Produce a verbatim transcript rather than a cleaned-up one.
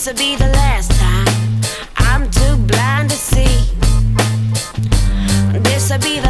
this'll be the last time. I'm too blind to see. This'll be the